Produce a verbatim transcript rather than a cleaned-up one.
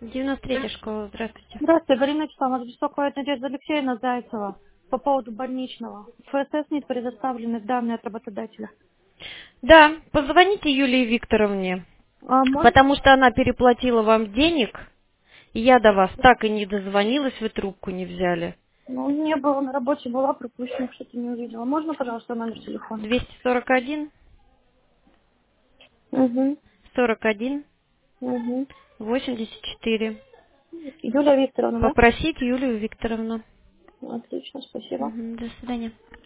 девяносто третья школа, здравствуйте. Здравствуйте, Галина Вячеславовна. Вас беспокоит Надежда Алексеевна Зайцева по поводу больничного. ФСС нет предоставлены данные от работодателя. Да, позвоните Юлии Викторовне, А может, потому что она переплатила вам денег, и я до вас так и не дозвонилась, вы трубку не взяли. ну, не было, на работе была, пропущена, что-то не увидела. Можно, пожалуйста, номер телефона? двести сорок один Угу, сорок один угу. восемьдесят четыре. Юлия Викторовна, Попросить Юлию Викторовну. да? Отлично, спасибо. Мгм, до свидания.